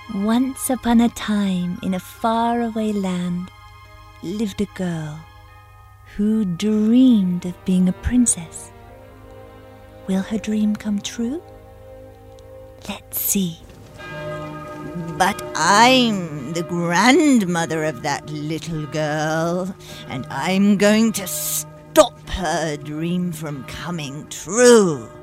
Once upon a time, in a faraway land, lived a girl who dreamed of being a princess. Will her dream come true? Let's see. But I'm the grandmother of that little girl, and I'm going to stop her dream from coming true.